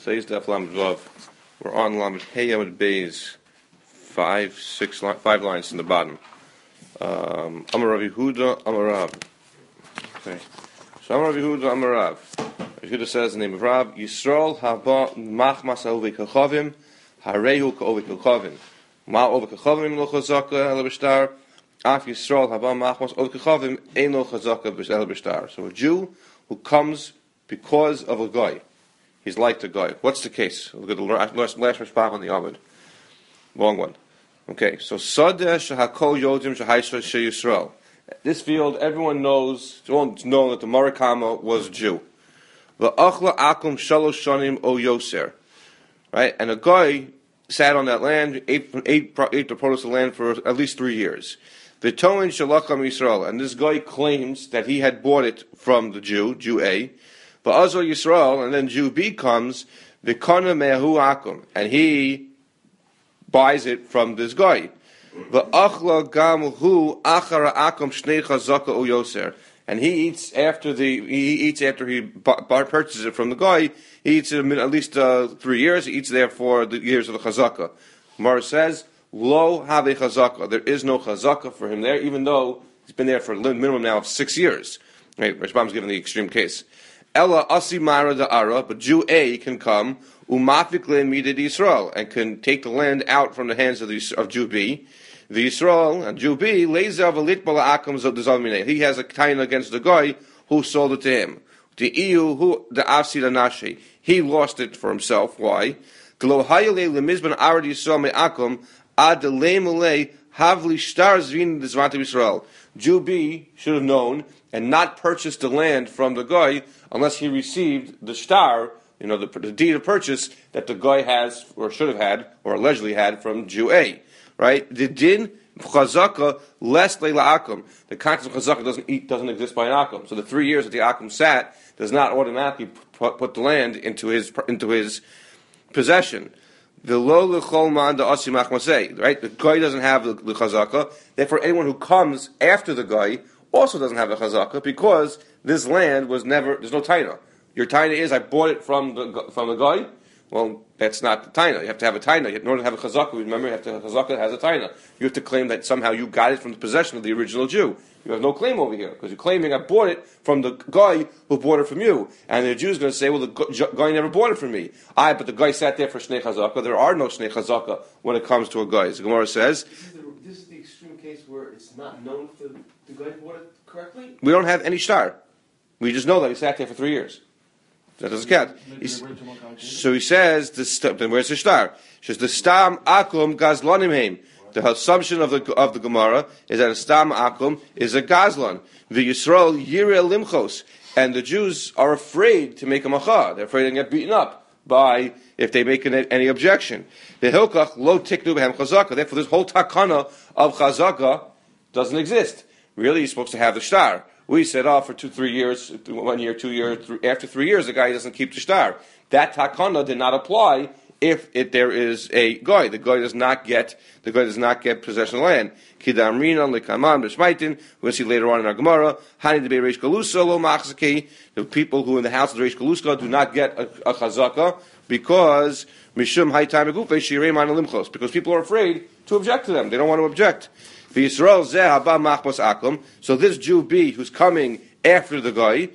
Today's Daf Lamed Vav. We're on Lamed Hey Amud Beis, 5 lines from the bottom. Amar Rav Yehuda, Amar Rav. Okay. So Amar Rav Yehuda, Amar Rav. Rav Yehuda says the name of Rav. Yisrael haba machmas ovei kachavim, harehu ka'ovei kachavim. Ma ovei kachavim lo chazaka el b'shtar. Af Yisrael haba machmas ovei kachavim ein lo chazaka el b'shtar. So a Jew who comes because of a guy. He's like the guy. What's the case? Look at the last mishpach on the Amud. Long one. Okay, so Sadeh shehakol yodim shehaisha sheyisrael. This field, everyone knows, it's all known that the Marakama was a Jew. V'achla akum shalosh shanim o yoser. Right? And a guy sat on that land, ate the produce of the land for at least 3 years. V'toin shalacham Yisrael. And this guy claims that he had bought it from the Jew A. V'azor Yisrael, and then Jew B comes, v'kana me'ahu akum, and he buys it from this guy. V'achla gamuhu achara akum shnei chazaka o yoser, and he eats after he purchases it from the guy. He eats it at least 3 years. He eats there for the years of the chazaka. Gemara says, lo have a chazaka. There is no chazaka for him there, even though he's been there for a minimum now of 6 years. Right? Rashbam's given the extreme case. Ella asimara da'ara, but Jew A can come umafik le'midid Yisrael and can take the land out from the hands of Jew B. The Yisrael and Jew B leizav alitbala akam zalminei. He has a taina against the guy who sold it to him. The EU who the afsid anashi. He lost it for himself. Why? Glo hayale lemizban arad Yisrael me'akum ad le'mulei havli shtar zvin d'zvante Yisrael. Jew B should have known and not purchased the land from the guy unless he received the shtar, the deed of purchase that the guy has, or should have had, or allegedly had from Jew A. Right? The din chazaka less leila akum. The concept of chazaka doesn't exist by an akum. So the 3 years that the akum sat does not automatically put the land into his possession. The lo lechol man da asi machmasei. Right? The guy doesn't have the chazaka. Therefore, anyone who comes after the guy also doesn't have a chazaka because this land was never. There's no taina. Your taina is I bought it from the guy. Well, that's not the taina. You have to have a taina. In order to have a chazaka, remember, you have to have a chazaka that has a taina. You have to claim that somehow you got it from the possession of the original Jew. You have no claim over here because you're claiming I bought it from the guy who bought it from you. And the Jew is going to say, well, the guy never bought it from me. But the guy sat there for shnei chazaka. There are no shnei chazaka when it comes to a guy. So Gemara says, this is the extreme case where it's not known if the guy bought it correctly? We don't have any shtar. We just know that he sat there for 3 years. That doesn't count. So he says, then where's the shtar? He says, the stam akum gazlanim heim. The assumption of the Gemara is that a stam akum is a gazlan. The Yisrael yireh limchos. And the Jews are afraid to make a macha. They're afraid to get beaten up if they make any objection. The hilkach lo tiknu behem chazaka. Therefore, this whole takana of chazaka doesn't exist. Really, you're supposed to have the shtar. We said, for 2-3 years, 1 year, 2 years, after 3 years, the guy doesn't keep the shtar. That takana did not apply if there is a guy. The guy does not get possession of land. Kidamrina lekaman b'shmaitin. We'll see later on in our Gemara. Hani debei reish galusa lo machzaki. The people who in the house of the reish galusa do not get a chazaka because mishum haytime gufe shirei man limchos. Because people are afraid to object to them. They don't want to object. So this Jew B who's coming after the guy,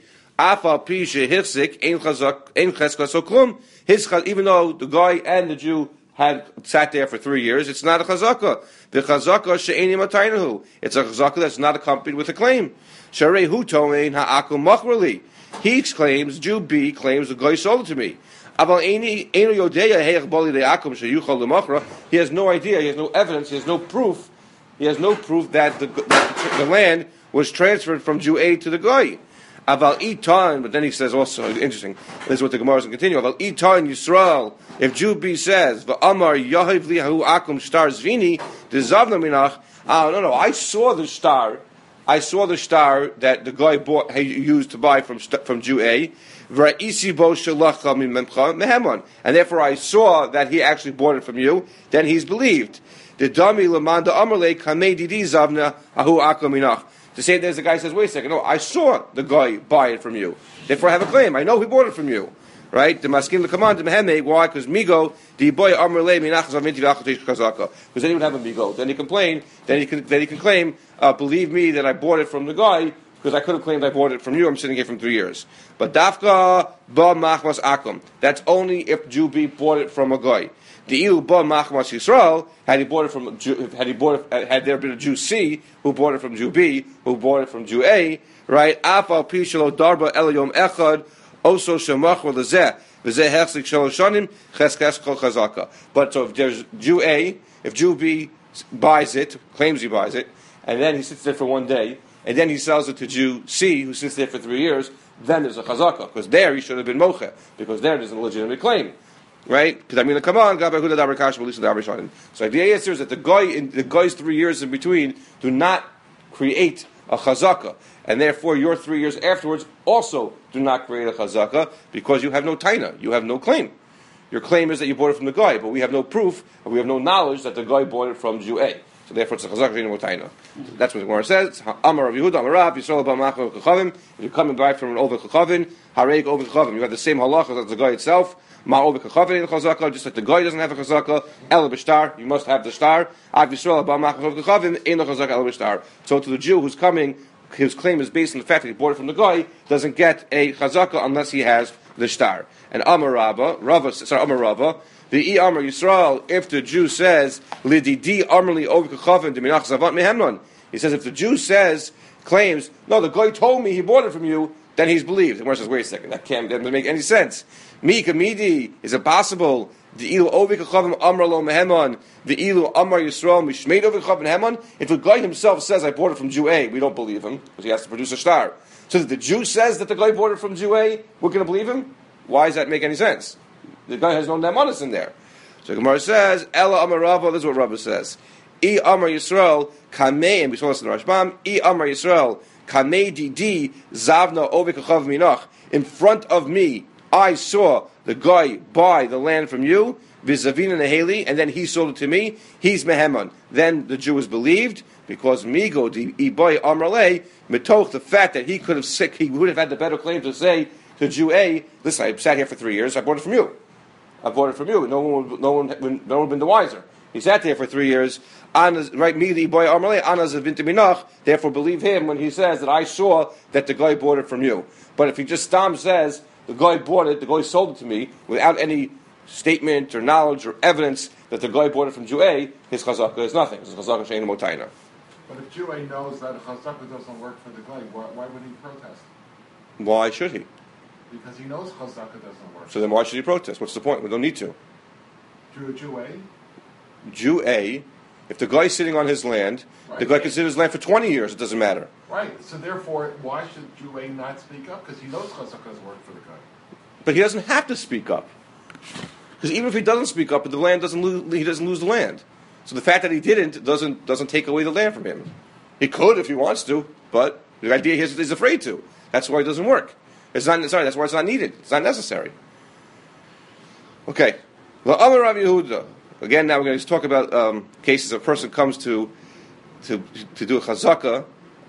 even though the guy and the Jew had sat there for 3 years, it's not a chazaka. The chazaka she'eni mataynahu. It's a chazaka that's not accompanied with a claim. He claims, Jew B claims the guy sold it to me. He has no idea, he has no evidence, he has no proof. He has no proof that the land was transferred from Jew A to the guy. Aval itan, but then he says also, interesting, this is what the Gemara is going to continue. Aval itan Yisrael, if Jew B says, V'amar yahiv li'ahu akum shtar zvini, d'zavna minach, no, I saw the shtar that the guy used to buy from Jew A, V'ra'isi bo shalacha min memcha mehemon, and therefore I saw that he actually bought it from you, then he's believed. The dami lamanda amarle kamei didi zavna ahu akaminach. To say there's a guy who says, wait a second, no, I saw the guy buy it from you. Therefore I have a claim. I know he bought it from you. Right? The maskim the command the meheme. Why? Because migo the boy amr le minachas avinti v'achatish chazaka. Because then he would have a migo. Then he complain. Then he can claim. Believe me that I bought it from the guy because I could have claimed I bought it from you. I'm sitting here from 3 years. But dafka ba machmas akum. That's only if Jew B bought it from a guy. The ilu ba machmas Yisrael had he bought it from had there been a Jew C who bought it from Jew B who bought it from Jew A. Right? Afal pishalo darba elayom echad. Also, shemach or lezeh v'zeh hechzik shalosh shanim cheskes kol chazaka. But so if there's Jew A, if Jew B buys it, claims he buys it, and then he sits there for 1 day, and then he sells it to Jew C, who sits there for 3 years, then there's a chazaka, because there he should have been moche, because there there's a legitimate claim, right? Because I mean, come on, so the idea is that the guy's 3 years in between do not create a chazaka. And therefore, your 3 years afterwards also do not create a chazaka because you have no taina, you have no claim. Your claim is that you bought it from the guy, but we have no proof, and we have no knowledge that the guy bought it from Jew A. So therefore, it's a chazaka and no taina. That's what the Gemara says. Amar Rav Yehuda, Amar Rav Yisrael b'machar kachavim. If you're coming back from an over kachavim, hareik over kachavim. You have the same halacha as the guy itself. Ma over kachavim in chazaka, just like the guy doesn't have a chazaka. El b'shtar, you must have the star. Av Yisrael b'machar over kachavim, ein chazaka el b'shtar. So to the Jew who's coming, his claim is based on the fact that he bought it from the guy, doesn't get a chazaka unless he has the shtar. And Amar Rabba, the Amar Yisrael, if the Jew says, Lididi Amarli Ovi Kachavim Deminach Zavat Mehemnon, he says, if the Jew claims, no, the guy told me he bought it from you, then he's believed. The Gemara says, wait a second, that doesn't make any sense. Mi Kamidi, is it possible? The ilu ovi kachavim amar lo mehemon. The ilu amar Yisrael mishmeid ovi kachavim hemon. If the guy himself says, I bought it from Jew A, we don't believe him, because he has to produce a star. So that the Jew says that the guy bought it from Jew A, we're going to believe him? Why does that make any sense? The guy has no nemanis in there. So Gemara says, Ella amar Rava, this is what Rava says. I amar Yisrael, kamei, and we saw this in the Rashbam, I amar Yisrael, kamei didi, zavna ovi kachavim minach. In front of me, I saw the guy buy the land from you, v'zavina neheli, and then he sold it to me. He's meheman. Then the Jew is believed because migo di iboy amrale metoch, the fact that he would have had the better claim to say to Jew A, listen, I sat here for 3 years. I bought it from you. No one would have been the wiser. He sat there for 3 years. Right, me the iboy amrale anas minach. Therefore, believe him when he says that I saw that the guy bought it from you. But if he just says, the guy bought it, the guy sold it to me, without any statement or knowledge or evidence that the guy bought it from Jew A, his chazaka is nothing. His chazaka she'ein motaina. But if Jew A knows that chazaka doesn't work for the guy, why would he protest? Why should he? Because he knows chazaka doesn't work. So then why should he protest? What's the point? We don't need to. Jew A? Jew A, if the guy's sitting on his land, right, the guy considers his land for 20 years, it doesn't matter. Right, so therefore, why should Jew A not speak up? Because he knows chazaka doesn't work for the guy. But he doesn't have to speak up. Because even if he doesn't speak up, the land he doesn't lose the land. So the fact that he didn't doesn't take away the land from him. He could if he wants to, but the idea is he's afraid to. That's why it doesn't work. That's why it's not needed. It's not necessary. Okay. Well, Amar Rav Yehuda. Again, now we're going to talk about cases a person comes to do a chazaka.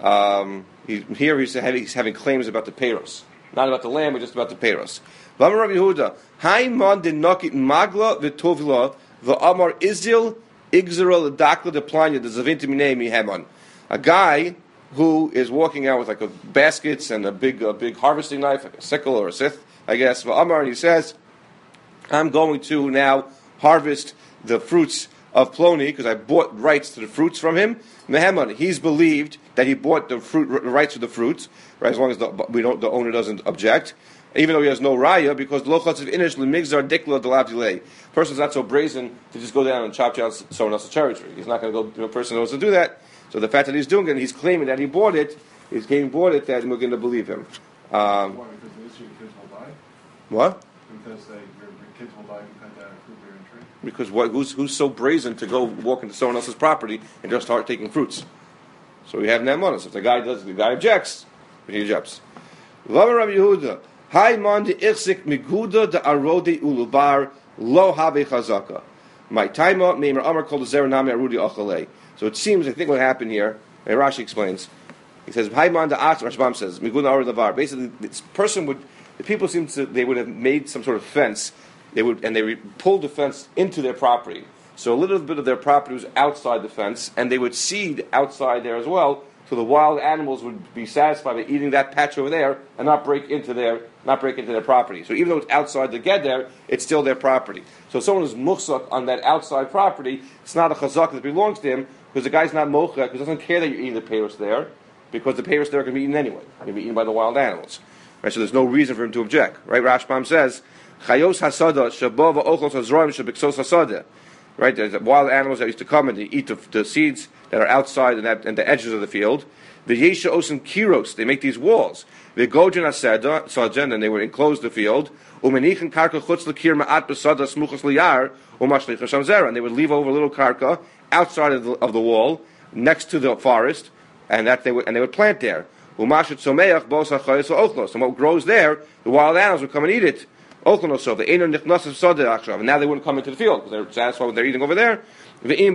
Here he's having claims about the peiros. Not about the land, but just about the peiros. Amar Rav Yehuda. Haimon dinokit magla v'tovila v'amar izil igzera l'dakla deplanya dezavinti minei mihemon. A guy who is walking out with like a baskets and a big harvesting knife, like a sickle or a scythe, I guess. V'amar, and he says, I'm going to now harvest the fruits of Ploni because I bought rights to the fruits from him. Meheman, he's believed that he bought the rights to the fruits, right? As long as the owner doesn't object, even though he has no raya, because the lochatz of inish lemigzar dikla delay. Person's not so brazen to just go down and chop down someone else's cherry tree. He's not going to go. The person knows to do that. So the fact that he's doing it, he's claiming that he bought it. He's claiming bought it, that we're going to believe him. Why? Because your kids will die. What? Because your kids will die if you cut down a fruit-bearing tree. Because who's so brazen to go walk into someone else's property and just start taking fruits? So we have nemanos. If the guy objects, he objects. V'amar Rabbi Yehuda, Hayman de ichzik miguda de arodi ulubar lo habe chazaka. My taima meimer amar called the zeranami arudi achalei. So it seems, I think what happened here, and Rashi explains, he says, Hayman de ach, Rashbam says, miguda arodi lavar. Basically, this person the people they would have made some sort of fence. They pulled the fence into their property. So a little bit of their property was outside the fence, and they would seed outside there as well. So the wild animals would be satisfied by eating that patch over there and not break into their property. So even though it's outside the geder, it's still their property. So if someone is muhsak on that outside property, it's not a chazak that belongs to him, because the guy's not mochak, because he doesn't care that you're eating the peiros there, because the peiros there are going to be eaten anyway. They're going to be eaten by the wild animals. Right? So there's no reason for him to object. Right? Rashbam says, Chayos hasada shabova ochlos hazroim shabiksos hasada. Right? There's wild animals that used to come and they eat the seeds that are outside and the edges of the field. The yesha osin kiros, they make these walls. The gojen aseda sajan, and they would enclose the field. Umenichin karka chutz lekir ma'at besada smuchas liyar umashlich shamzera, and they would leave over a little karka outside of the wall next to the forest, and they would plant there. Umashit someach bos hachayos ochlos, and what grows there, the wild animals would come and eat it. And now they wouldn't come into the field because they're satisfied with what they're eating over there. When a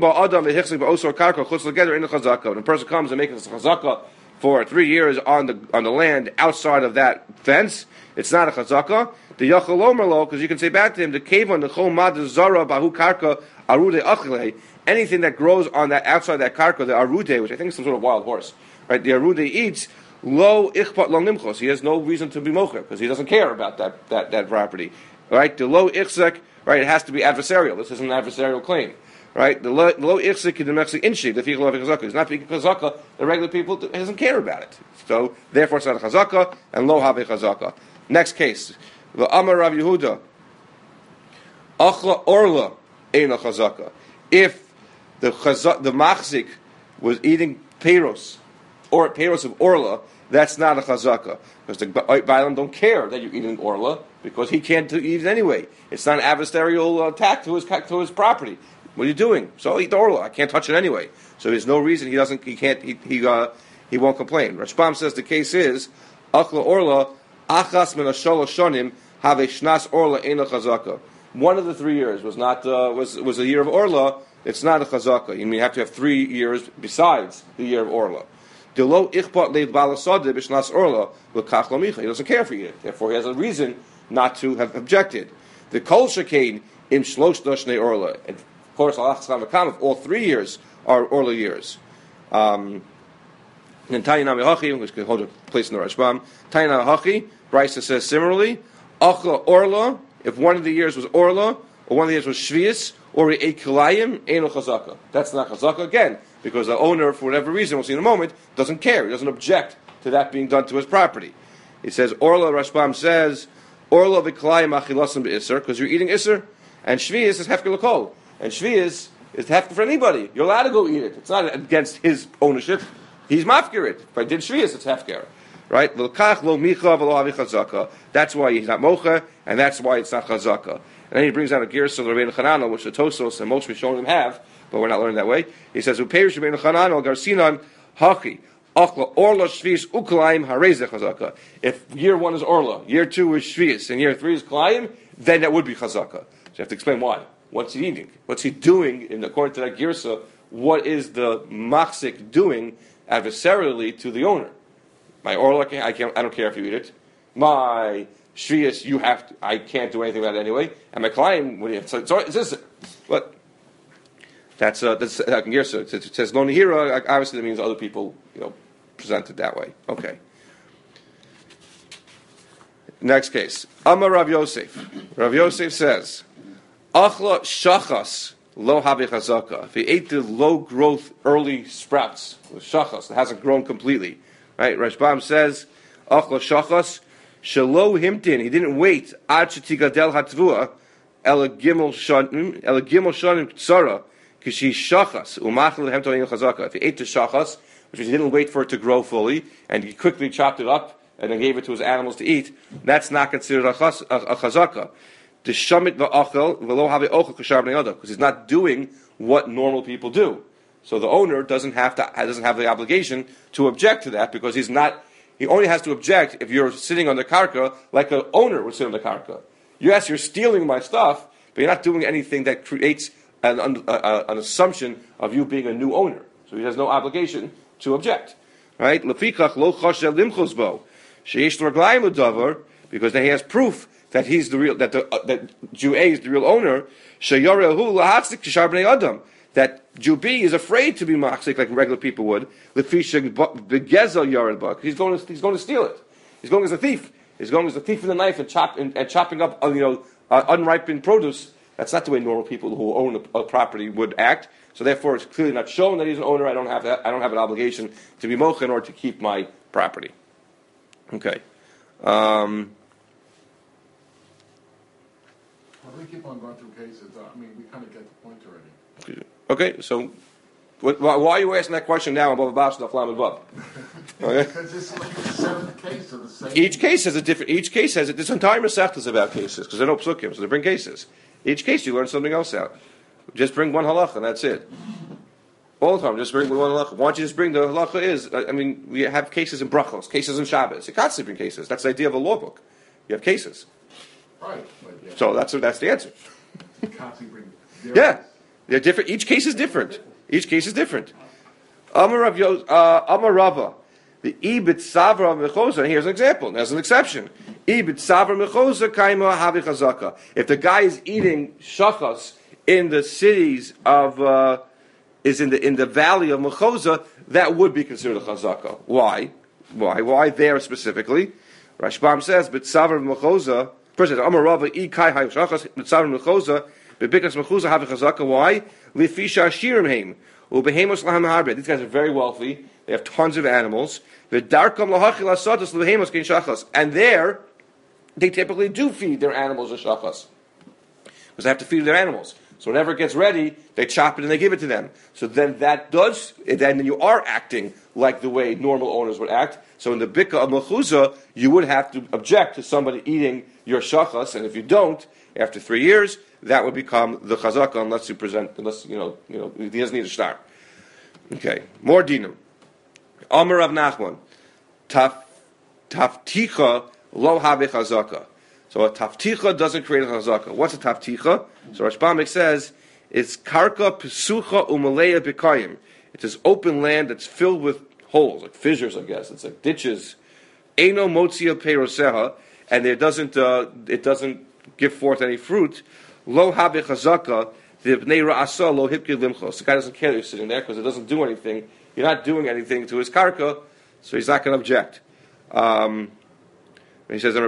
person comes and makes a chazaka for 3 years on the land outside of that fence, it's not a chazaka. The yachalomerlo, because you can say back to him, the kevon the chol mad zara bahu karka arude achle, anything that grows on that outside that karka, the arude, which I think is some sort of wild horse, right? The arude eats. Lo ichpat lo nimchos. He has no reason to be mocher because he doesn't care about that property, right? The lo ichzek, right? It has to be adversarial. This is an adversarial claim, right? The lo ichzek in the mexi inshi the fichel of chazaka is not being chazaka. The regular people doesn't care about it, so therefore it's not a chazaka and lo have a chazaka. Next case, the Amar Rav Yehuda, achla orla ein a chazaka. If the machzik was eating peiros, or peiros of orla, that's not a chazaka, because the Bailam don't care that you're eating orla, because he can't eat it anyway. It's not an adversarial attack to his property. What are you doing? So I'll eat the orla. I can't touch it anyway. So there's no reason he won't complain. Rashbam says the case is achla orla achas min ashalosh shonim have a shnas orla ein a chazaka. One of the 3 years was not was a year of orla. It's not a chazaka. You mean you have to have 3 years besides the year of orla. He doesn't care for you. Therefore, he has a reason not to have objected. The kol shekain im shlosh doshne orla. And of course, all 3 years are orla years. And Tainam Hachi, which can hold a place in the Rashbam. Tainam Hachi, Brisa says similarly, achla orla. If one of the years was orla, or one of the years was shvius, or a kilayim, eno chazaka. That's not chazaka again, because the owner, for whatever reason, we'll see in a moment, doesn't care. He doesn't object to that being done to his property. He says, orla, Rashbam says, orla v'kilayim achilasim be'isser, because you're eating isser, and shvius is hefker l'kol. And shvius is hefker for anybody. You're allowed to go eat it. It's not against his ownership. He's mafkir it. If I did shvius, it's hefker. Right? L'kach lo micha v'lo havi chazaka. That's why he's not mocha, and that's why it's not chazaka. And then he brings out a girsa of Rabbeinu Chananel, which the Tosos and most Rishonim have, but we're not learning that way. He says, "Upeirush Rabbeinu Chananel garsinan hachi achla orla shvius uklayim harezeh chazaka." If year 1 is orla, year 2 is shvius, and year 3 is klayim, then that would be chazaka. So you have to explain why. What's he eating? What's he doing? And according to that girsa, what is the machzik doing adversarially to the owner? My orla, I don't care if you eat it. My shvius, I can't do anything about it anyway. And my client, but that's how can girsa. It says lo nihira. Obviously, that means other people, present it that way. Okay. Next case, Amar Rav Yosef. Rav Yosef says, achla shachas lo habi chazaka. If he ate the low growth early sprouts, the shachas that hasn't grown completely, right? Rashbam says, achla shachas. Shelo himtin, he didn't wait. Ad shetigadel hatvua el gimel shanim tzara kishi shachas umachal lehem to'in chazaka. If he ate the shachas, which means he didn't wait for it to grow fully, and he quickly chopped it up and then gave it to his animals to eat, that's not considered a chazaka. The shamit va'achel v'lo have ochel kashar bnei adam, because he's not doing what normal people do. So the owner doesn't have the obligation to object to that, because he's not. He only has to object if you're sitting on the karka like an owner would sit on the karka. Yes, you're stealing my stuff, but you're not doing anything that creates an assumption of you being a new owner. So he has no obligation to object. Right? Lefikach lo chashev limchos bo. Sheish l'raglayim l'davar because then he has proof that he's the real, that Jew A is the real owner. Sheyarehu lahatzik kishar bnei adam. That Jew B is afraid to be machzik like regular people would. Lefisha begezel yared bak. He's going to steal it. He's going as a thief. He's going as a thief with a knife and chopping up unripened produce. That's not the way normal people who own a property would act. So therefore, it's clearly not shown that he's an owner. I don't have an obligation to be mochen or to keep my property. Okay. Why do we keep on going through cases? I mean, we kind of get the point already. Okay, so why are you asking that question now above Abbas and Aflam above? Okay. Because it's like the seventh case of the same. Each case has a different. Each case has this entire Masechta is about cases because they're no psukim, so they bring cases. Each case you learn something else out. Just bring one halacha and that's it. All the time, just bring one halacha. Why don't you just bring the halacha is? I mean, we have cases in brachos, cases in Shabbos. You constantly bring cases. That's the idea of a law book. You have cases. Right. But yeah. So that's the answer. You constantly bring. Yeah, they're different. Each case is different. Each case is different. Amar Rava, the ibit savra mechosa. Here's an example. There's an exception. Ibit savra mechosa kaima havi chazaka. If the guy is eating shachas in the cities of is in the valley of mechosa, that would be considered a chazaka. Why? Why there specifically? Rashbam says, "Bit savra mechosa." First, Amar Rava I kai hay shachas bit savra mechosa. Bebikas mechuza have a chazaka. Why? Lifisha shirim heim ubehemos lahem harbe. These guys are very wealthy. They have tons of animals. V'darkam lahachil asadas lehemos kein shachas. And there, they typically do feed their animals a shachas because they have to feed their animals. So whenever it gets ready, they chop it and they give it to them. So then then you are acting like the way normal owners would act. So in the bika of mechuza, you would have to object to somebody eating your shachas, and if you don't, after 3 years, that would become the chazaka unless he doesn't need a star. Okay, more dinim. Amar Rav Nachman, tafticha lo habe chazaka. So a tafticha doesn't create a chazaka. What's a tafticha? So Rashbam says it's karka pesucha umaleya b'kayim. It's this open land that's filled with holes, like fissures, I guess. It's like ditches. Eino motzia peiroseha, and it doesn't give forth any fruit. Lo habe chazaka, the bnei ra'asa lo hipki limchos. The guy doesn't care that you're sitting there because it doesn't do anything. You're not doing anything to his karka, so he's not going to object. He says,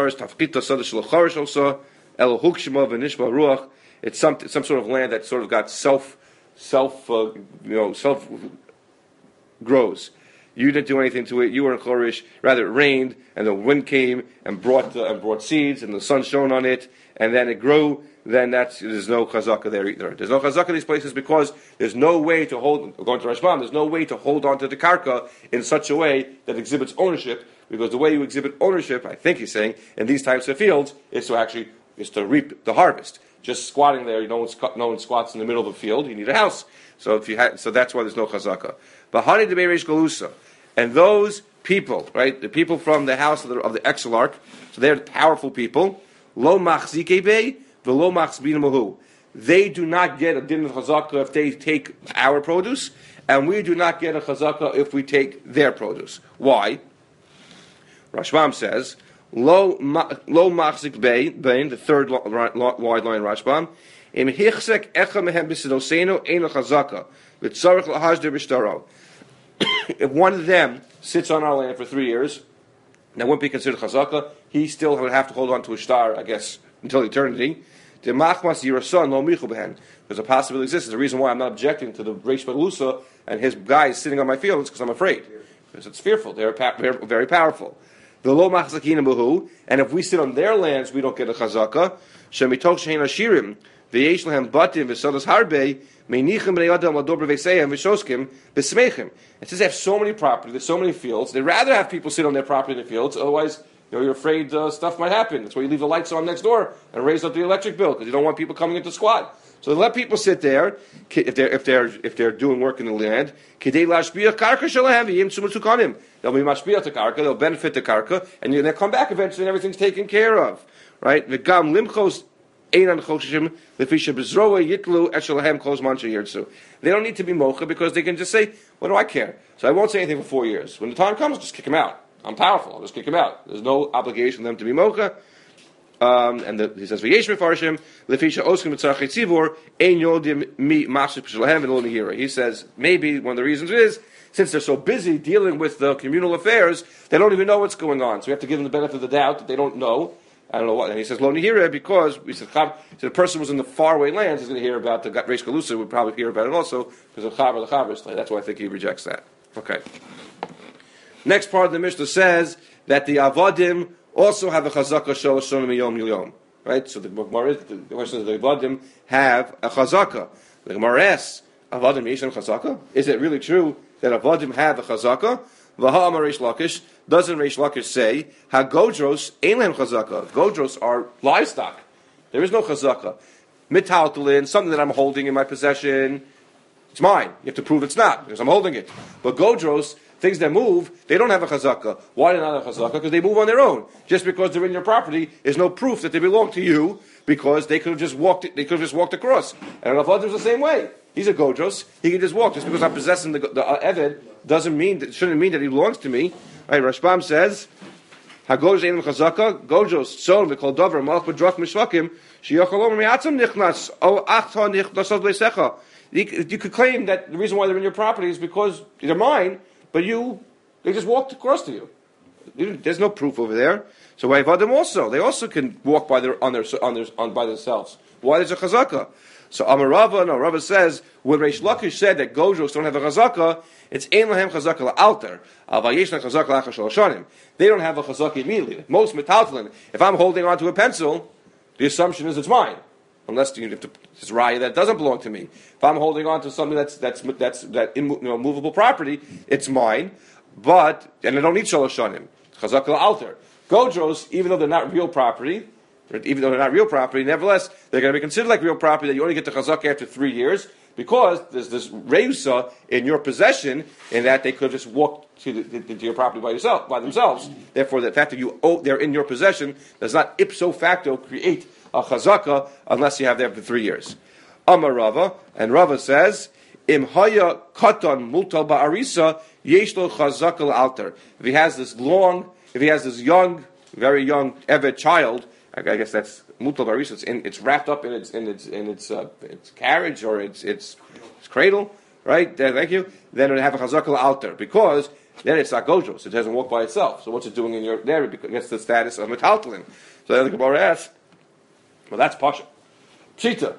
it's some sort of land that sort of got self grows. You didn't do anything to it. You were in chorish. Rather, it rained, and the wind came and brought seeds, and the sun shone on it, and then it grew. Then there's no chazaka there either. There's no chazaka in these places because there's no way to hold. Going to Rashbam, there's no way to hold on to the karka in such a way that exhibits ownership. Because the way you exhibit ownership, I think he's saying, in these types of fields, is to reap the harvest. Just squatting there, no one squats in the middle of a field. You need a house. So that's why there's no chazaka. Bahani de Beirish Galusa, and those people, right, the people from the house of the Exilarch, so they're powerful people. Lo machzike bei v'lo machzbina mahu. They do not get a din of chazaka if they take our produce, and we do not get a chazaka if we take their produce. Why? Rashbam says, Lo machzik bein, the third wide line Rashbam, im hichsek echa mehem b'sidoseno eno chazaka, v'tzarech lahajder b'shtaro. If one of them sits on our land for 3 years, that wouldn't be considered chazaka. He still would have to hold on to a star, I guess, until eternity. The machmas yirason lo michu behen. There's a possibility exists. The reason why I'm not objecting to the Reish Balusa and his guys sitting on my field is because I'm afraid. Because it's fearful. They're very powerful. The lo machzakina buhu, and if we sit on their lands, we don't get a chazaka. Shemitoch shein ashirim, v'yesh lehem batim v'sodas harbe, meinichem b'nei adam l'dobre v'seim v'shoskim v'smeichem. It says they have so many property, there's so many fields. They'd rather have people sit on their property in the fields. Otherwise, you're afraid stuff might happen. That's why you leave the lights on next door and raise up the electric bill because you don't want people coming in to squat. So they let people sit there if they're doing work in the land. They'll be mashpia to karka. They'll benefit the karka, and they'll come back eventually, and everything's taken care of, right? They don't need to be mocha because they can just say, "What do I care?" So I won't say anything for 4 years. When the time comes, just kick him out. I'm powerful. I'll just kick him out. There's no obligation for them to be mocha. He says, "V'yesh mefarshim lefisha oskim b'tzarchei tzibur ein yodim mi machshir b'shalahem v'lo nehira." He says maybe one of the reasons is since they're so busy dealing with the communal affairs, they don't even know what's going on. So we have to give them the benefit of the doubt that they don't know. I don't know what. And he says, "Lo nehira," because we said the person was in the faraway lands. He's going to hear about the Reish Galusa. Would probably hear about it also because of Chaber the Chaber. That's why I think he rejects that. Okay. Next part of the Mishnah says that the Avadim also have a chazaka shel shonim yom yom. Right? So the question is, the Avadim have a chazaka. The Gemara asks, Avadim yeshem chazaka? Is it really true that Avadim have a chazaka? V'ha'amar Reish Lakish, doesn't Reish Lakish say, ha-godros ein lehem chazaka? Godros are livestock. There is no chazaka. Mitaltalin, something that I'm holding in my possession, it's mine. You have to prove it's not, because I'm holding it. But godros, things that move, they don't have a chazaka. Why do they not have a chazaka? Because they move on their own. Just because they're in your property is no proof that they belong to you, because they could have just walked. They could have just walked across. And Avadim's the same way. He's a godros. He can just walk. Just because I'm possessing the eved shouldn't mean that he belongs to me. Right? Rashbam says, "Hagodros ein chazaka. Godros son v'kol davar malach b'drak mishvakim sheyachalom mi'atzam nichnas o achta nichnasot b'leisecha." You could claim that the reason why they're in your property is because they're mine. But they just walked across to you. There's no proof over there. So Avadim also, they also can walk by themselves. Why there's a chazaka? So Rava says when Reish Lakish said that Godros don't have a chazaka, it's ein lahem chazaka la'alter. Avayesh chazaka la'achashal shanim. They don't have a chazaka immediately. Most metaltalin. If I'm holding onto a pencil, the assumption is it's mine. Unless it's raya that doesn't belong to me. If I'm holding on to something that's movable property, it's mine. And I don't need shalosh shanim. Chazak alter. Godros, even though they're not real property, nevertheless they're going to be considered like real property. That you only get the chazak after 3 years because there's this reusa in your possession, in that they could have just walked to your property by themselves. Therefore, the fact that they're in your possession does not ipso facto create a chazaka unless you have them for 3 years. Amar Rava, and Rava says, Im haya katan multal ba'arisa yesh lo chazaka alter. If he has this young, very young eved child, I guess that's multal ba'arisa. It's wrapped up in its carriage or its cradle, right? Thank you. Then it would have a chazaka alter because then it's not godros. It doesn't walk by itself. So what's it doing in your there? It gets the status of metaltalin. So then the Gemara asks, well, that's pasha. Pshita.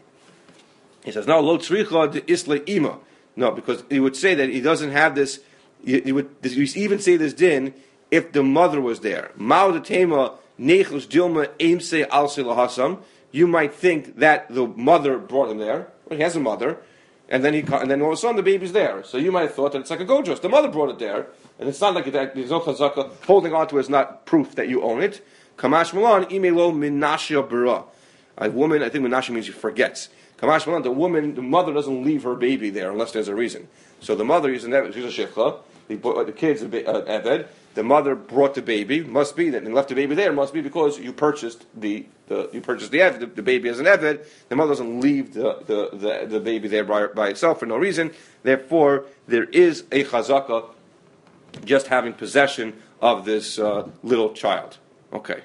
He says, no, lo tzricha de isle ima. No, because he would say that he doesn't have this. You even say this din if the mother was there. Mao de tema nechus dilma aimse alse lahasam. You might think that the mother brought him there. Well, he has a mother, and then all of a sudden the baby's there. So you might have thought that it's like a godros. The mother brought it there, and it's not like that. There's no chazaka. Holding on to it is not proof that you own it. Kamash Malan, imelo minashia bara. A woman, I think minashia means she forgets. Kamash Malan, the mother doesn't leave her baby there unless there's a reason. So the mother, she's a shechla, the kid's an eved, the mother brought the baby, must be that, and left the baby there, must be because you purchased the eved, the baby as an eved, the mother doesn't leave the baby there by itself for no reason, therefore there is a chazaka just having possession of this little child. Okay.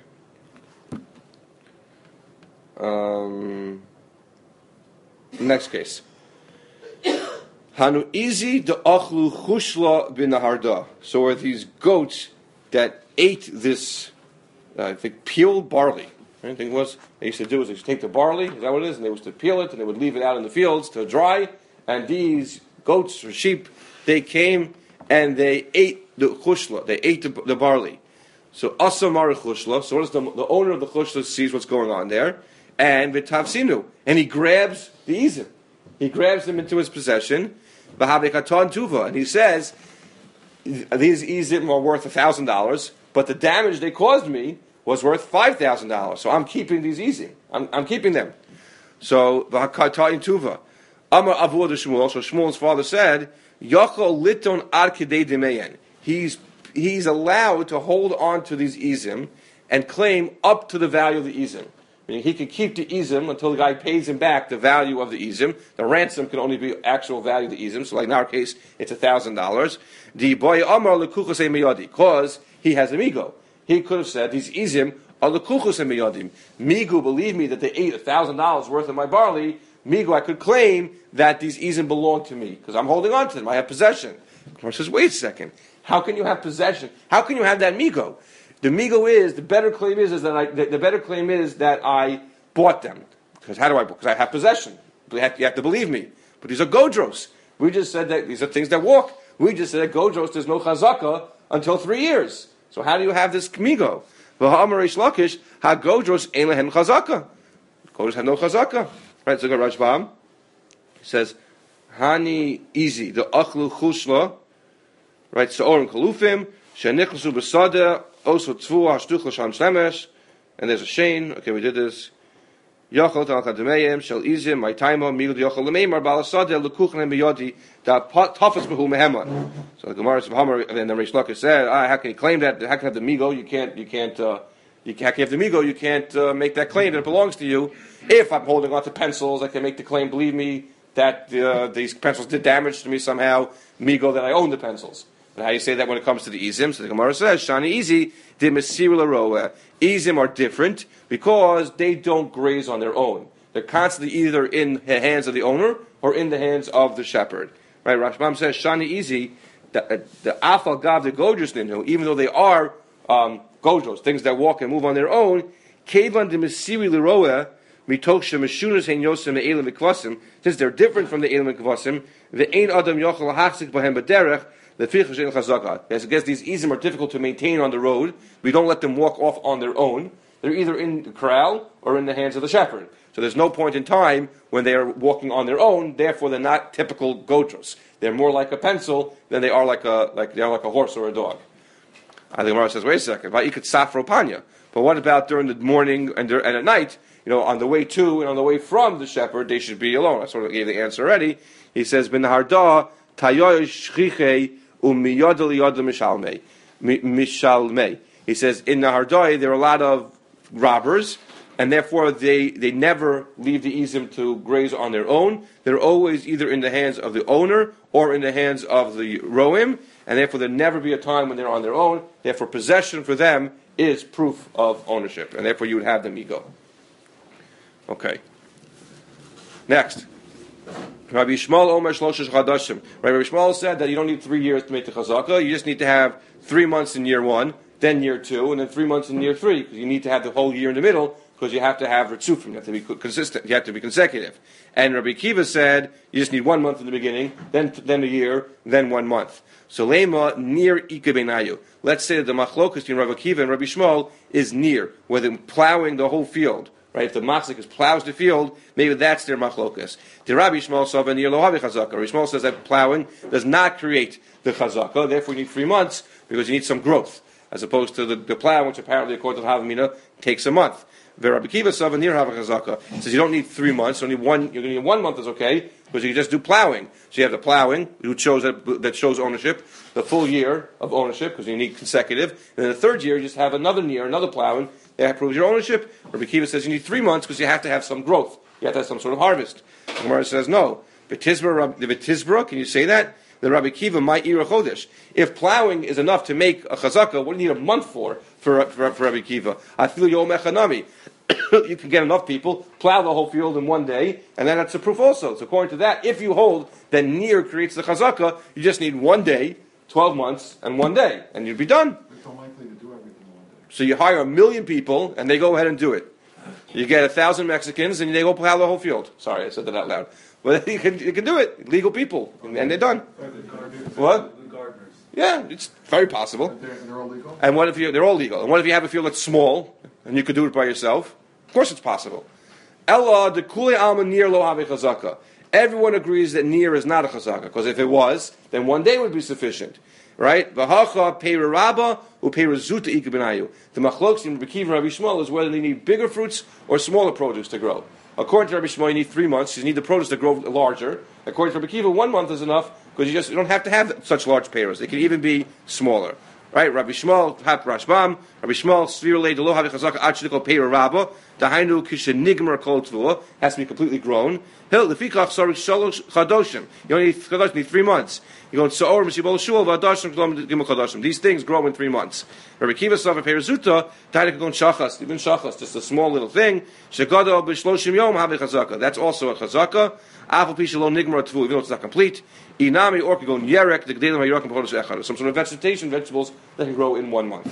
Next case. Hanu izi de achlu chushla b'naharda. So are these goats that ate this, I think, peeled barley. The thing was, they used to do is they used to take the barley, is that what it is? And they used to peel it, and they would leave it out in the fields to dry. And these goats or sheep, they came and they ate the chushla. They ate the barley. So asamar chushla. So what is the owner of the chushla sees what's going on there, and v'tavsinu, and he grabs the izim. He grabs them into his possession. V'havekatan tuva, and he says, these izim are worth $1,000, but the damage they caused me was worth $5,000. So I'm keeping these izim. I'm keeping them. So v'hakatan tuva. Amar avud Shmuel. So Shmuel's father said, Yachol liton ad kedei demeyen. He's allowed to hold on to these izim and claim up to the value of the izim. meaning he can keep the izim until the guy pays him back the value of the izim. The ransom can only be actual value of the izim. So, like in our case, it's $1,000. The boy Amar lekuchos miyadi, because he has a migo. He could have said these izim are lekuchos miyadim. Migu, believe me, that they ate $1,000 worth of my barley. Migu, I could claim that these izim belong to me because I'm holding on to them. I have possession. The Gemara says, wait a second. How can you have possession? How can you have that migo? The migo is the better claim is that I bought them. Because how do I? Because I have possession. You have to believe me. But these are godros. We just said that these are things that walk. We just said that godros there's no chazaka until 3 years. So how do you have this migo? V'ha'amar Reish Lakish ha godros ein lehen chazaka. Godros have no chazaka. Right? So go Rashbam. He says hani easy the achlu chushla. Right? So orim kalufim shenichlusu b'sadeh. Also, and there's a shane. Okay, we did this. Yachol al kadmeim shel izim my time migud yachol lemeimar balasade lekuchen miyodi da tafas behu meheman. So the Gemara Hammer and then Reish Lakish said, how can you claim that? How can you have the migo? You can't have the migo. You can't make that claim that it belongs to you. If I'm holding on to pencils, I can make the claim. Believe me that these pencils did damage to me somehow. Migo that I own the pencils. But how do you say that when it comes to the izim? So the Gemara says, Shani Izi, the Mesir Laroa. Izim are different because they don't graze on their own. They're constantly either in the hands of the owner or in the hands of the shepherd. Right? Rashbam says, Shani Izi, the Afal Gav, the Godros Ninu, even though they are Godros, things that walk and move on their own, Kevan the Mesir Laroa, Mitoksha Meshunas Hein Yosem Elam Mikvasim, since they're different from the Elam Mikvasim, the Ein Adam Yochel Hachzik Bahem Baderech, the fichus in chazaka. Yes, I guess these izim are difficult to maintain on the road. We don't let them walk off on their own. They're either in the corral or in the hands of the shepherd. So there's no point in time when they are walking on their own. Therefore, they're not typical godros. They're more like a pencil than they are like a horse or a dog. The Gemara says, wait a second. But what about during the morning and at night? On the way to and on the way from the shepherd, they should be alone. I sort of gave the answer already. He says, "Ben harda tayoy shchiche." He says, in the Hardai, there are a lot of robbers, and therefore they never leave the izim to graze on their own. They're always either in the hands of the owner or in the hands of the roim, and therefore there'll never be a time when they're on their own. Therefore, possession for them is proof of ownership, and therefore you would have them ego. Okay. Next. Rabbi Yishmael Omer Shloshes Chadashim. Rabbi Yishmael said that you don't need 3 years to make the chazaka. You just need to have 3 months in year 1, then year 2, and then 3 months in year 3. Because you need to have the whole year in the middle. Because you have to have ritzufim. You have to be consistent. You have to be consecutive. And Rabbi Kiva said you just need 1 month in the beginning, then a year, then 1 month. So lema near ikabenayu. Let's say that the machlokas between Rabbi Kiva and Rabbi Yishmael is near, where they're plowing the whole field. Right, if the machzik plows the field, maybe that's their machlokas. The Rabbi Yishmael saw ben lo havi chazaka. Rabbi Yishmael says that plowing does not create the chazaka. Therefore, you need 3 months because you need some growth, as opposed to the plow, which apparently, according to the Havamina, takes a month. The Rabbi Kiva saw ben havi chazaka. Says you don't need 3 months. Only one. You're going to need 1 month is okay because you can just do plowing. So you have the plowing, which shows that shows ownership, the full year of ownership because you need consecutive, and then the third year you just have another year, another plowing. That proves your ownership. Rabbi Kiva says you need 3 months because you have to have some growth. You have to have some sort of harvest. The Gemara says no. V'tizbra, can you say that? The Rabbi Kiva might ira chodesh. If plowing is enough to make a chazaka, what do you need a month for Rabbi Kiva? I feel yom echanami. You can get enough people, plow the whole field in 1 day, and then that's a proof also. So according to that, if you hold that near creates the chazaka, you just need 1 day, 12 months, and 1 day, and you'd be done. It's unlikely to do everything in 1 day. So you hire 1 million people, and they go ahead and do it. You get 1,000 Mexicans, and they go plow the whole field. Sorry, I said that out loud. But you can do it. Legal people, and they're done. What? The gardeners. Yeah, it's very possible. They're all legal? And what if they're all legal? And what if you have a field that's small, and you could do it by yourself? Of course it's possible. Ella de kule alma nir lo ave chazaka. Everyone agrees that nir is not a chazaka, because if it was, then 1 day would be sufficient. Right? V'hacha peira rabba u'peira zuta ikabenayu. The machlokes in Rabbi Kiva and Rabbi Yishmael is whether they need bigger fruits or smaller produce to grow. According to Rabbi Yishmael, you need 3 months. You need the produce to grow larger. According to Rabbi Kiva, 1 month is enough because you don't have to have such large peiros. They can even be smaller. Right? Rabbi Yishmael, Rashbam, Rabbi Yishmael, Svirle, Delo Havi Chazaka, Achidiko Peira Rabba. Dahainu kishenigmar kol tvua, has to be completely grown. Hil lefikach sarik shalosh chadoshim. You only need 3 months. You go Sa'or Mishibol Shul V'Adashim Gimel Chadashim. These things grow in 3 months. Rabbi Kiva Sava Perizuta Tadik Gon Shachas, even Shachas, just a small little thing. Shegado B'Shloshim Yom Havi Chazaka. That's also a Chazaka. Afal Pishalon Nigmar Tvu, even though it's not complete. Inami or Gon Yerek the Gdelim HaYirakim B'Chodesh Echad. Some sort of vegetables that can grow in 1 month.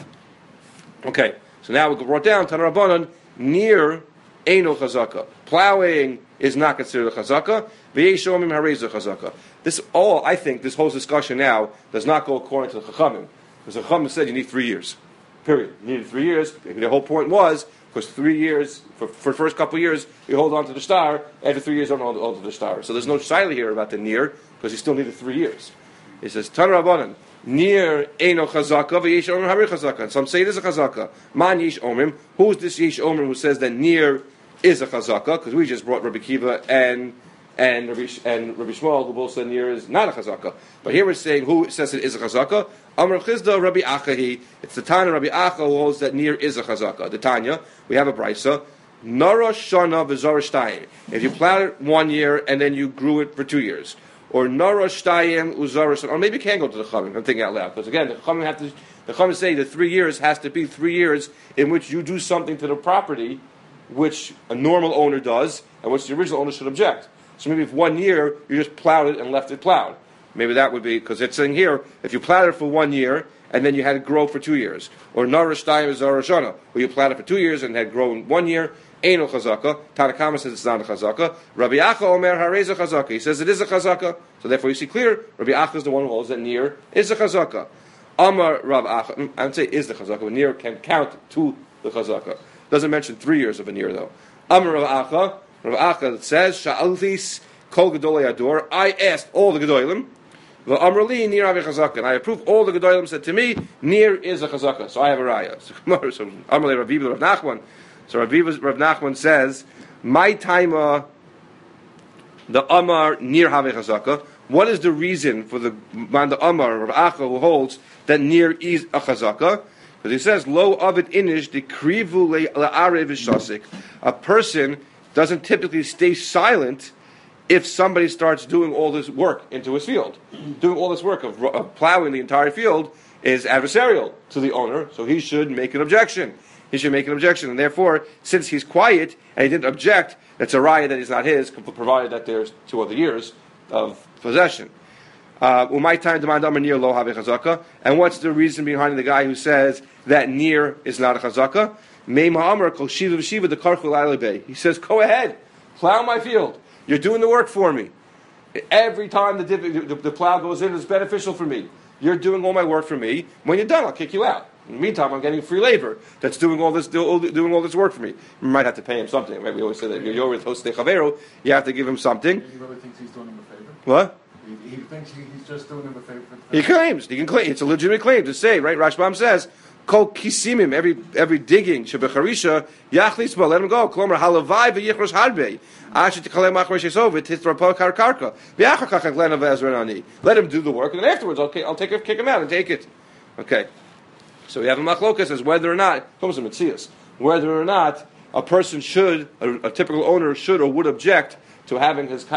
Okay, so now we brought down Tana Rabbanan near Eino Chazaka. Plowing is not considered a Chazaka. V'yeshomim Hareza Chazaka. This all, I think, this whole discussion now does not go according to the Chachamim, because the Chachamim said you need 3 years. Period. You needed 3 years. The whole point was because 3 years for the first couple of years you hold on to the star. After 3 years, don't hold on to the star. So there's no shaila here about the near because you still needed 3 years. It says Tan Rabbanan near Eino Chazaka v'yesh Omrim Hari Chazaka. And some say it is a Chazaka. Man Yesh Omrim. Who is this Yesh Omrim who says that near is a Chazaka? Because we just brought Rabbi Kiva and Rabbi Shmuel, who both said near is not a chazaka. But here we're saying who says it is a chazaka. Amar Chizda Rabbi Achahi. It's the Tanya Rabbi Acha who holds that near is a chazaka. The Tanya, we have a brisa. Nara Shana V'Zara Shtayim. If you plowed it 1 year and then you grew it for 2 years. Or Nara Shtayim Uzara Shana. Or maybe you can go to the Chachamim. I'm thinking out loud. Because again, the Chachamim say that 3 years has to be 3 years in which you do something to the property which a normal owner does and which the original owner should object. So maybe if 1 year you just plowed it and left it plowed, maybe that would be because it's saying here if you plowed it for 1 year and then you had it grow for 2 years, or Narash Tayim Zara Shana, where you plowed it for 2 years and had grown 1 year, ain't no chazaka. Tanakama says it's not a chazaka. Rabbi Acha Omer Harez a chazaka. He says it is a chazaka. So therefore you see clear. Rabbi Acha is the one who holds that near is a chazaka. Amar Rav Acha. I would say is the chazaka, but near can count to the chazaka. Doesn't mention 3 years of a near though. Amar Rav Acha. Rav Acha says, Sha'altis kol gedolei ador. I asked all the gedolim, v'amrli nir avi chazaka. And I approve all the gedolim said to me, near is a chazaka. So I have a raya. So Amrli Rav Yiva Rav Nachman. So Rav Nachman says, my taima, the Amar near havi chazaka. What is the reason for the Amar Rav Acha who holds that near is a chazaka? Because he says, lo avid inish the krivu le'arev v'shasik. A person doesn't typically stay silent if somebody starts doing all this work into his field. Doing all this work of plowing the entire field is adversarial to the owner, so he should make an objection. He should make an objection, and therefore, since he's quiet and he didn't object, that's a raya that is not his, provided that there's 2 other years of possession. And what's the reason behind the guy who says that near is not a chazaka? He says, go ahead, plow my field. You're doing the work for me. Every time the plow goes in, it's beneficial for me. You're doing all my work for me. When you're done, I'll kick you out. In the meantime, I'm getting free labor that's doing all this work for me. You might have to pay him something. Right? We always say that if you're with Hostei Chavero, you have to give him something. He really thinks he's doing him a favor? What? He thinks he's just doing him a favor. He can claim. It's a legitimate claim to say, right? Rashbam says, Kol kisimim, every digging, shebecharisha, yachlis ba, let him go. Klomer halavai v'yichrosh harbe. Asher tikalem achrosh yesov, titrapol karkarka. V'achar kach aglena v'ezranani. Let him do the work, and then afterwards, I'll kick him out and take it. Okay. So we have a machlokas as whether or not, whether or not a person should, a typical owner should or would object to having his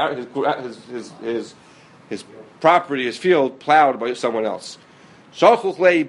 property, his field, plowed by someone else. So the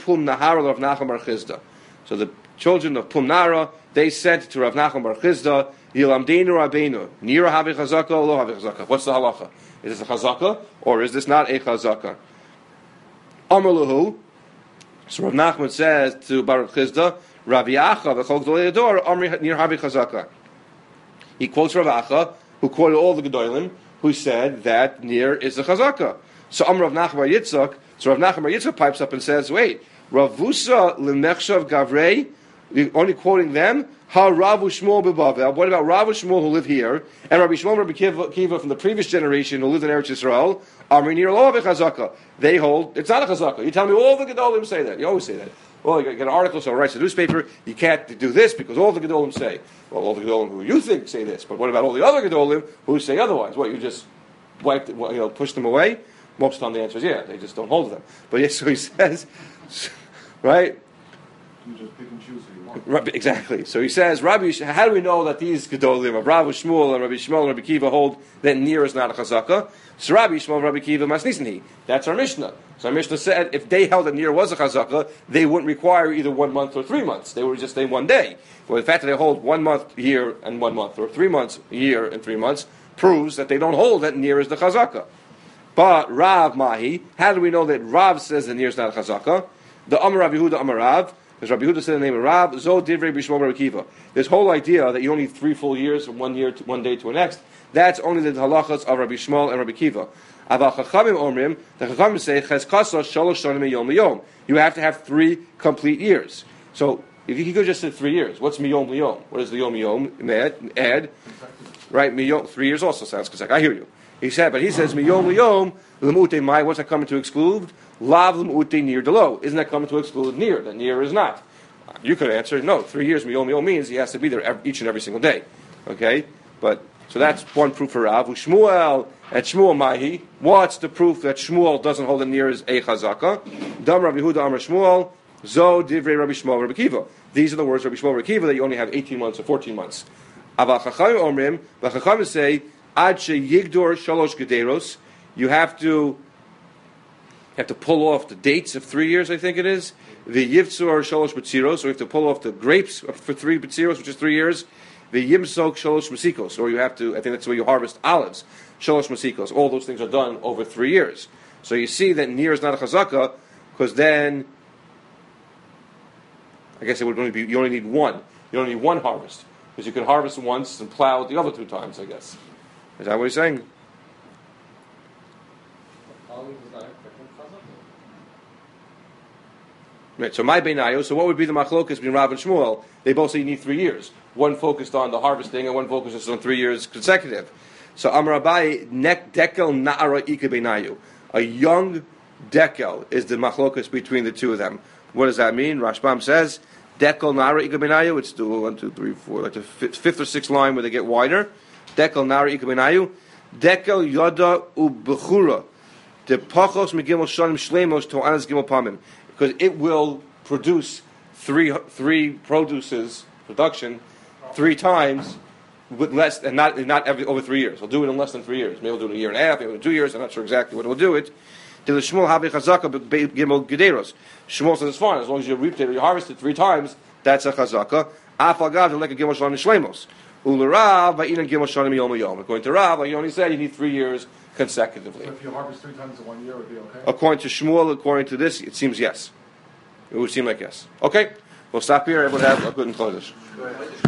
children of Pumnara, they said to Rav Nachman bar Chizda, Yilamdeinu Rabbeinu, Nira havi chazaka or lo havi chazaka. What's the halacha? Is this a chazaka or is this not a chazaka? Amar lahu. So Rav Nachman says to Baruch Chizda, Ravi Acha v'chol gdolei ador, Amri nir havi chazaka. He quotes Rav Acha, who quoted all the gedolim, who said that near is a chazaka. So Rav Nachman bar Yitzchak, Rav Nachman bar Yitzchak pipes up and says, wait, Ravusa l'nechshav gavrei, only quoting them, ha Ravu Shmuel bebavel. What about Ravu Shmuel who live here, and Rabbi Shmuel and Rabbi Kiva from the previous generation who lived in Eretz Yisrael, Amri nir lo chazaka. They hold, it's not a chazaka. You tell me all the gedolim say that. You always say that. Well, you get an article, so it writes a newspaper, you can't do this because all the gedolim say. Well, all the gedolim who you think say this, but what about all the other gedolim who say otherwise? What, you just push them away? Most of the time the answer is yeah, they just don't hold them. But yes, so he says, right? You just pick and choose who you want. Rabbi, exactly. So he says, Rabbi, how do we know that these Gedolim of Rav Shmuel and Rabbi Shmuel and Rabbi Kiva hold that near is not a chazaka? So Rabbi Shmuel and Rabbi Kiva masnisni. That's our Mishnah. So our Mishnah said if they held that near was a chazaka, they wouldn't require either 1 month or 3 months. They would just say 1 day. Well, the fact that they hold 1 month here and 1 month, or 3 months here and 3 months, proves that they don't hold that near is the chazaka. But Rav Mahi, how do we know that Rav says that near is not a chazaka? The Amar Rabbi Yehuda Amar Rav. Because Rabbi Yehuda said the name of Rav, Zo Divrei Bishmol Rabbi Kiva. This whole idea that you only need 3 full years from 1 year to 1 day to the next, that's only the halachas of Rabbi Shmuel and Rabbi Kiva. Aval Chachamim Omrim, the Chachamim say, Cheskasa Shalosh Shonim Miyom Liyom. You have to have 3 complete years. So, if you could just say 3 years, what's Miyom Liyom? What is the Yom Liyom? Add, right, Miyom, 3 years also sounds consecutive. I hear you. He says Miyom Liyom, Lemute Mai, what's that coming to exclude? Lav Lemute Nir Delo. Isn't that coming to exclude Nir? The Nir is not. You could answer, no, 3 years Miyom means he has to be there each and every single day. Okay? But, so that's one proof for Rav. Shmuel and Shmuel Mahi. What's the proof that Shmuel doesn't hold the near as a chazaka? Dam Rabbi Yehuda Amar Shmuel, Zo Divrei Rabbi Shmuel Rabbi Kiva. These are the words of Rabbi Shmuel Rabbi Kiva that you only have 18 months or 14 months. Aval Chachamim Omrim, but Chachamim say, Ad she yigdor shalosh gederos. You have to pull off the dates of 3 years, I think it is. The yivtzor shalosh betziros, so you have to pull off the grapes for 3 betziros, which is 3 years. The yimsok shalosh masikos, or you have to, I think that's where you harvest olives. Shalosh masikos. All those things are done over 3 years. So you see that near is not a chazaka, because then, I guess it would only be, you only need one. You only need 1 harvest. Because you can harvest once and plow the other 2 times, I guess. Is that what he's saying? Right, so my beinayo, so what would be the machlokas between Rav and Shmuel? They both say you need 3 years. One focused on the harvesting and one focused on 3 years consecutive. So Amar Abai, nek dekel na'ara ika beinayu. A young dekel is the machlokas between the 2 of them. What does that mean? Rashbam says, dekel na'ara ika beinayu. It's the 1, 2, 3, 4, like the 5th or 6th line where they get wider. Dekel na'ara ika beinayu. Dekel yoda ubechura. The pachos megimel shanim shlemos to anas gimel pamim. Because it will produce three production 3 times with less, and not over 3 years. We'll do it in less than 3 years. Maybe we'll do it in 1.5 years, maybe we'll do 2 years. I'm not sure exactly what we'll do it. Till the Shmuel have chazaka gimel gederos. Shmuel says it's fine as long as you reaped it or you harvested 3 times. That's a chazaka. Afagav like a gimel shanim shlemos. Ularav va'inan gimel shanim yom yom. According to Rav, like you only said, you need 3 years consecutively. So if you harvest 3 times in 1 year, it would be okay? According to Shmuel, according to this, it seems yes. It would seem like yes. Okay, we'll stop here. Everyone have a good and close.